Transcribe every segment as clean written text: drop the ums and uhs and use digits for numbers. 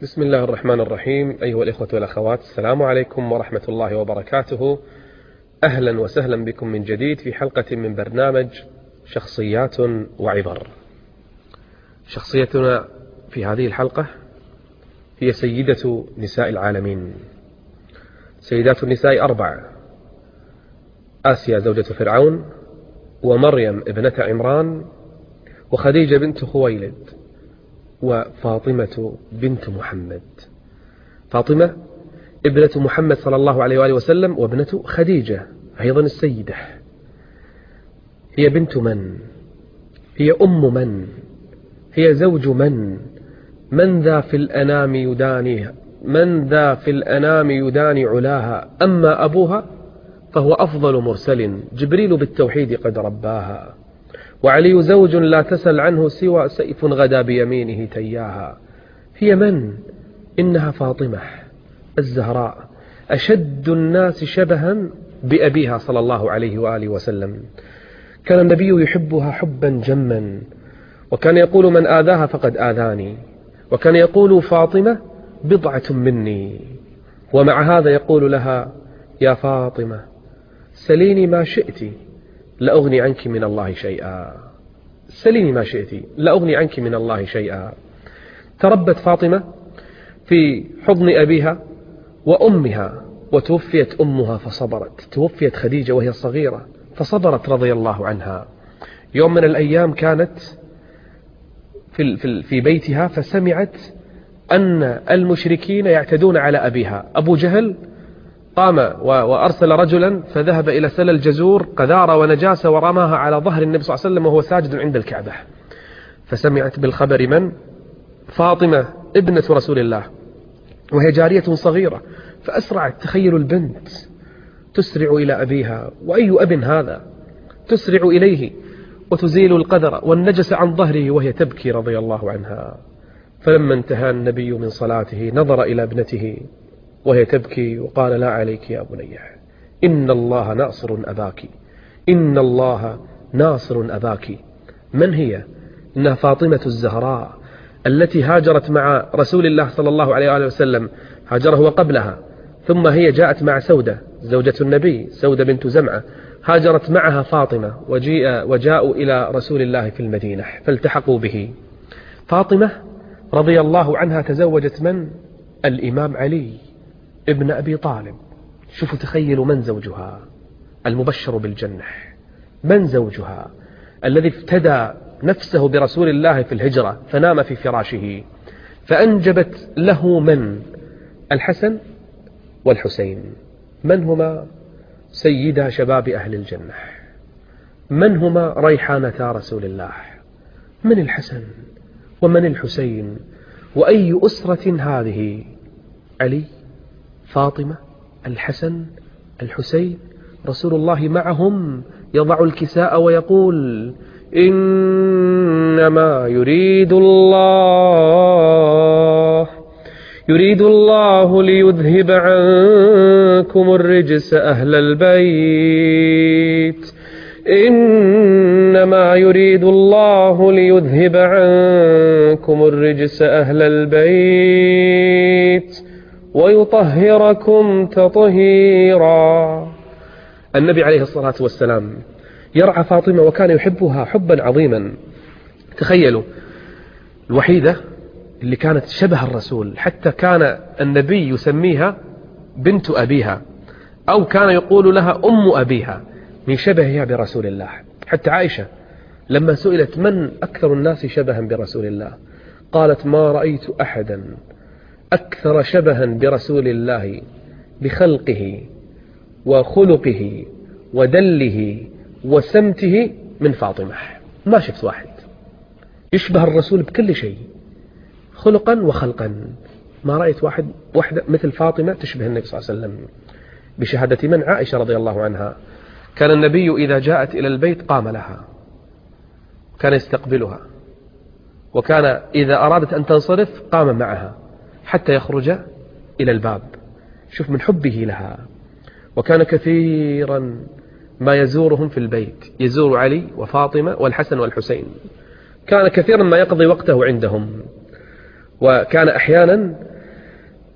بسم الله الرحمن الرحيم. أيها الإخوة والأخوات، السلام عليكم ورحمة الله وبركاته. أهلا وسهلا بكم من جديد في حلقة من برنامج شخصيات وعبر. شخصيتنا في هذه الحلقة هي سيدة نساء العالمين. سيدات النساء 4: آسيا زوجة فرعون، ومريم ابنة عمران، وخديجة بنت خويلد، وفاطمة بنت محمد. فاطمة ابنة محمد صلى الله عليه وآله وسلم، وابنة خديجة أيضا السيدة. هي بنت من؟ هي أم من؟ هي زوج من؟ من ذا في الأنام يدانيها؟ من ذا في الأنام يداني علاها؟ أما أبوها فهو أفضل مرسل، جبريل بالتوحيد قد رباها، وعلي زوج لا تسل عنه سوى سيف غدا بيمينه تياها. هي من؟ إنها فاطمة الزهراء، أشد الناس شبها بأبيها صلى الله عليه وآله وسلم. كان النبي يحبها حبا جما، وكان يقول: من آذاها فقد آذاني. وكان يقول: فاطمة بضعة مني. ومع هذا يقول لها: يا فاطمة سليني ما شئت لا أغني عنك من الله شيئا. سليني ما شئت لا أغني عنك من الله شيئا. تربت فاطمة في حضن أبيها وأمها، وتوفيت أمها فصبرت. توفيت خديجة وهي صغيرة فصبرت رضي الله عنها. يوم من الأيام كانت في بيتها، فسمعت أن المشركين يعتدون على أبيها. أبو جهل قام وأرسل رجلا فذهب إلى سل الجزور قذارة ونجاسة ورماها على ظهر النبي صلى الله عليه وسلم وهو ساجد عند الكعبة. فسمعت بالخبر من؟ فاطمة ابنة رسول الله، وهي جارية صغيرة، فأسرعت. تخيل البنت تسرع إلى أبيها، وأي أب هذا؟ تسرع إليه وتزيل القذر والنجس عن ظهره وهي تبكي رضي الله عنها. فلما انتهى النبي من صلاته نظر إلى ابنته وهي تبكي وقال: لا عليك يا بني، إن الله ناصر أباك، إن الله ناصر أباك. من هي؟ إنها فاطمة الزهراء التي هاجرت مع رسول الله صلى الله عليه وآله وسلم. هاجره وقبلها، ثم هي جاءت مع سودة زوجة النبي، سودة بنت زمعة، هاجرت معها فاطمة وجاءوا إلى رسول الله في المدينة فالتحقوا به. فاطمة رضي الله عنها تزوجت من؟ الإمام علي ابن أبي طالب. شوفوا، تخيلوا من زوجها المبشر بالجنة. من زوجها الذي افتدى نفسه برسول الله في الهجرة فنام في فراشه، فأنجبت له من؟ الحسن والحسين. من هما؟ سيدا شباب أهل الجنة. من هما؟ ريحانتا رسول الله. من الحسن ومن الحسين؟ وأي أسرة هذه؟ علي، فاطمة، الحسن، الحسين، رسول الله معهم يضع الكساء ويقول: إنما يريد الله ليذهب عنكم الرجس أهل البيت، إنما يريد الله ليذهب عنكم الرجس أهل البيت ويطهركم تطهيرا. النبي عليه الصلاة والسلام يرعى فاطمة وكان يحبها حبا عظيما. تخيلوا، الوحيدة اللي كانت شبه الرسول، حتى كان النبي يسميها بنت أبيها، أو كان يقول لها أم أبيها من شبهها برسول الله. حتى عائشة لما سئلت: من أكثر الناس شبها برسول الله؟ قالت: ما رأيت أحدا أكثر شبها برسول الله بخلقه وخلقه ودله وسمته من فاطمة. ما شفت واحد يشبه الرسول بكل شيء، خلقا وخلقا. ما رأيت واحدة مثل فاطمة تشبه النبي صلى الله عليه وسلم. بشهادة من؟ عائشة رضي الله عنها. كان النبي إذا جاءت إلى البيت قام لها، كان يستقبلها، وكان إذا أرادت أن تنصرف قام معها حتى يخرج إلى الباب. شوف من حبه لها. وكان كثيرا ما يزورهم في البيت، يزور علي وفاطمة والحسن والحسين. كان كثيرا ما يقضي وقته عندهم، وكان أحيانا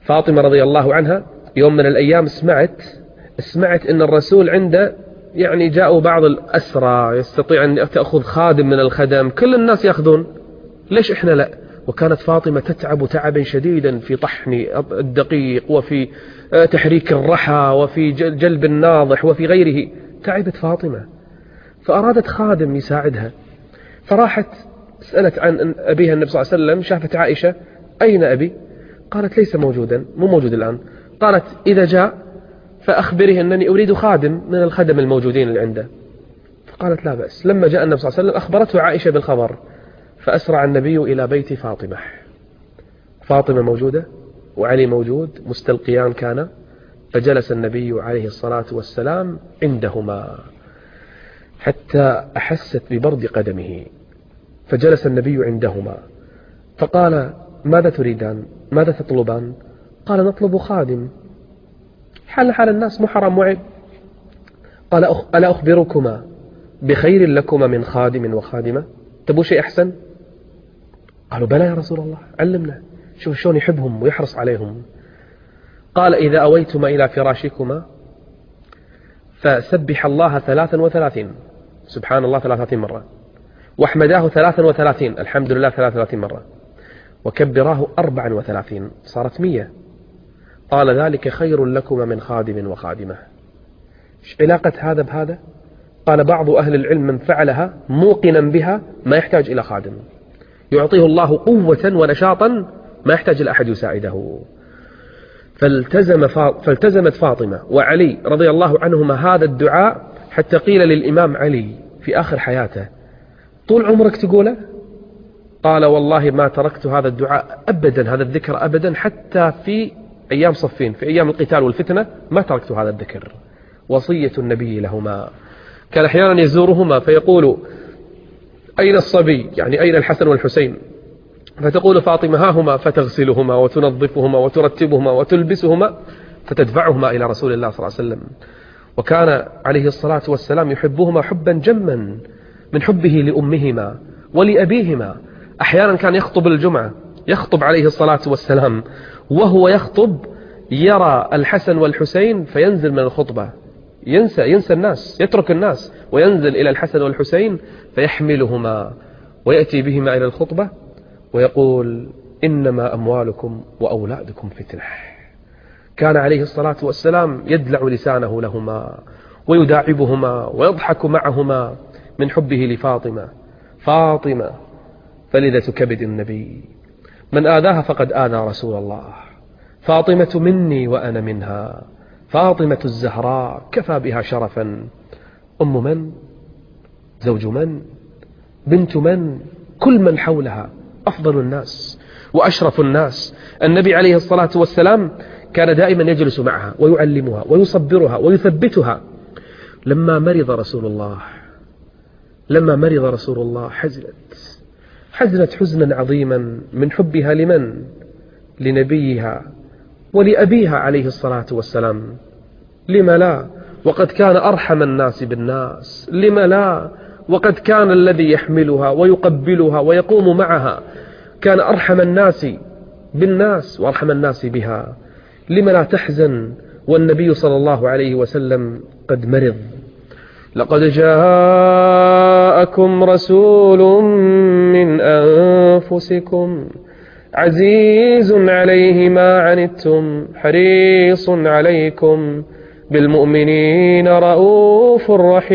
فاطمة رضي الله عنها يوم من الأيام سمعت أن الرسول عنده يعني جاءوا بعض الأسرى يستطيع أن تأخذ خادم من الخدم، كل الناس يأخذون، ليش إحنا لا؟ وكانت فاطمة تتعب تعبا شديدا في طحن الدقيق وفي تحريك الرحى وفي جلب الناضح وفي غيره، تعبت فاطمة فأرادت خادم يساعدها، فراحت سألت عن أبيها النبي صلى الله عليه وسلم، شافت عائشة أين أبي؟ قالت ليس موجودا، مو موجود الآن. قالت إذا جاء فأخبره أنني أريد خادم من الخدم الموجودين اللي عنده. فقالت لا بأس. لما جاء النبي صلى الله عليه وسلم أخبرته عائشة بالخبر، فأسرع النبي إلى بيت فاطمة. فاطمة موجودة وعلي موجود مستلقيان كان، فجلس النبي عليه الصلاة والسلام عندهما حتى أحست ببرد قدمه، فجلس النبي عندهما فقال ماذا تريدان؟ ماذا تطلبان؟ قال نطلب خادم، حال الناس مو حرام وعيب. قال ألا أخبركما بخير لكما من خادم وخادمة؟ تبو شيء أحسن؟ قالوا بلى يا رسول الله، علمنا. شوف شلون يحبهم ويحرص عليهم. قال إذا أويتما إلى فراشكما فسبح الله 33، سبحان الله 33 مرة، واحمداه 33، الحمد لله 33 مرة، وكبراه 34، صارت 100. قال ذلك خير لكما من خادم وخادمة. ايش علاقة هذا بهذا؟ قال بعض أهل العلم من فعلها موقنا بها ما يحتاج إلى خادم، يعطيه الله قوة ونشاطا ما يحتاج إلى أحد يساعده. فالتزمت فاطمة وعلي رضي الله عنهما هذا الدعاء، حتى قيل للإمام علي في آخر حياته طول عمرك تقوله؟ قال والله ما تركت هذا الدعاء أبدا، هذا الذكر أبدا، حتى في أيام صفين، في أيام القتال والفتنة ما تركت هذا الذكر، وصية النبي لهما. كان أحيانا يزورهما فيقول أين الصبي؟ يعني أين الحسن والحسين؟ فتقول فاطمة ها هما، فتغسلهما وتنظفهما وترتبهما وتلبسهما فتدفعهما إلى رسول الله صلى الله عليه وسلم. وكان عليه الصلاة والسلام يحبهما حبا جما من حبه لأمهما ولأبيهما. أحيانا كان يخطب الجمعة، يخطب عليه الصلاة والسلام، وهو يخطب يرى الحسن والحسين فينزل من الخطبة، ينسى الناس، يترك الناس وينزل إلى الحسن والحسين فيحملهما ويأتي بهما إلى الخطبة ويقول إنما أموالكم وأولادكم فتنة. كان عليه الصلاة والسلام يدلع لسانه لهما ويداعبهما ويضحك معهما من حبه لفاطمة. فاطمة فلذة كبد النبي، من آذاها فقد آذى رسول الله. فاطمة مني وأنا منها، فاطمة الزهراء كفى بها شرفا. أم من؟ زوج من؟ بنت من؟ كل من حولها أفضل الناس وأشرف الناس. النبي عليه الصلاة والسلام كان دائما يجلس معها ويعلمها ويصبرها ويثبتها. لما مرض رسول الله حزنت حزنا عظيما من حبها لمن؟ لنبيها ولأبيها عليه الصلاة والسلام. لما لا؟ وقد كان أرحم الناس بالناس. لما لا؟ وقد كان الذي يحملها ويقبلها ويقوم معها كان أرحم الناس بالناس وأرحم الناس بها. لما لا تحزن والنبي صلى الله عليه وسلم قد مرض؟ لقد جاءكم رسول من أنفسكم عزيز عليه ما عنتم حريص عليكم بالمؤمنين رؤوف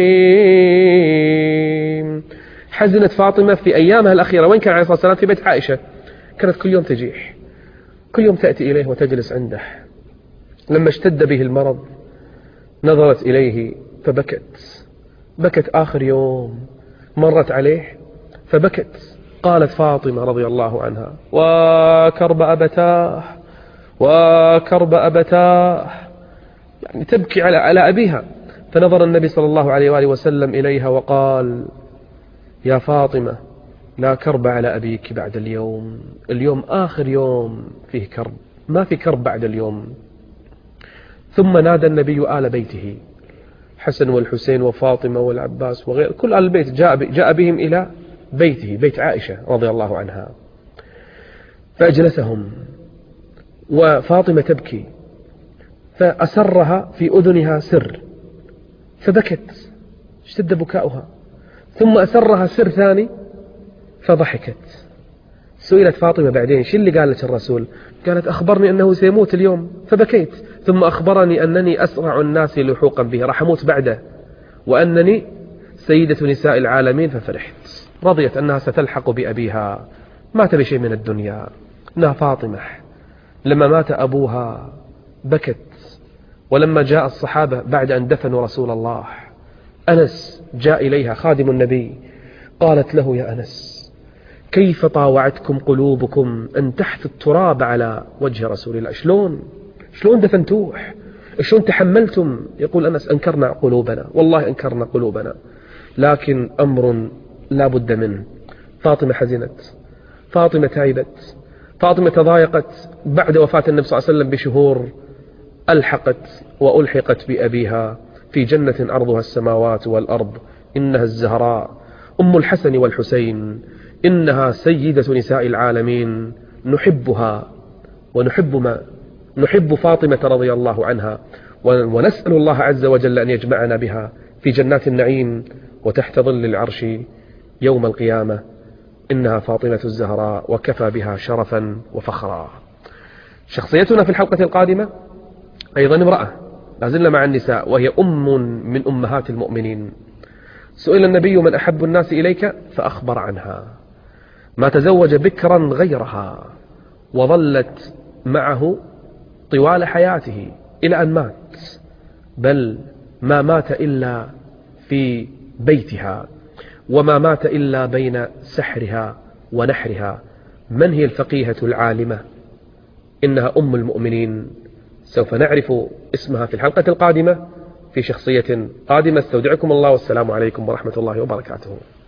رحيم. حزنت فاطمة في أيامها الأخيرة. وين كان عليه الصلاة والسلام؟ في بيت عائشة. كانت كل يوم تجيح، كل يوم تأتي إليه وتجلس عنده. لما اشتد به المرض نظرت إليه بكت آخر يوم مرت عليه فبكت. قالت فاطمة رضي الله عنها وكرب أبتاه، يعني تبكي على أبيها. فنظر النبي صلى الله عليه وآله وسلم إليها وقال يا فاطمة لا كرب على أبيك بعد اليوم آخر يوم فيه كرب، ما في كرب بعد اليوم. ثم نادى النبي آل بيته، حسن والحسين وفاطمة والعباس وغير كل آل البيت، جاء بهم إلى بيته، بيت عائشة رضي الله عنها، فأجلسهم وفاطمة تبكي، فأسرها في أذنها سر فبكت، اشتد بكاؤها، ثم أسرها سر ثاني فضحكت. سئلت فاطمة بعدين: شو اللي قالت الرسول؟ قالت: أخبرني أنه سيموت اليوم فبكيت، ثم أخبرني أنني أسرع الناس لحوقا به، راح أموت بعده، وأنني سيدة نساء العالمين ففرحت. رضيت أنها ستلحق بأبيها، ما تبي شيء من الدنيا. إنها فاطمة لما مات أبوها بكت، ولما جاء الصحابة بعد أن دفنوا رسول الله، أنس جاء إليها خادم النبي، قالت له: يا أنس، كيف طاوعتكم قلوبكم أن تحثوا التراب على وجه رسول الله؟ شلون دفنتوه؟ شلون تحملتم؟ يقول أنس: أنكرنا قلوبنا، والله أنكرنا قلوبنا، لكن أمر لا بد منه. فاطمة حزنت، فاطمة تعبت، فاطمة تضايقت. بعد وفاة النبي صلى الله عليه وسلم بشهور ألحقت وألحقت بأبيها في جنة أرضها السماوات والأرض. إنها الزهراء أم الحسن والحسين، إنها سيدة نساء العالمين، نحبها نحب فاطمة رضي الله عنها، ونسأل الله عز وجل أن يجمعنا بها في جنات النعيم وتحت ظل العرش يوم القيامة. إنها فاطمة الزهراء، وكفى بها شرفا وفخرا. شخصيتنا في الحلقة القادمة أيضا امرأة، لازلنا مع النساء، وهي من أمهات المؤمنين. سئل النبي: من أحب الناس إليك؟ فأخبر عنها. ما تزوج بكرا غيرها، وظلت معه طوال حياته إلى أن مات، بل ما مات إلا في بيتها، وما مات إلا بين سحرها ونحرها. من هي الفقيهة العالمة؟ إنها أم المؤمنين. سوف نعرف اسمها في الحلقة القادمة في شخصية قادمة. استودعكم الله، والسلام عليكم ورحمة الله وبركاته.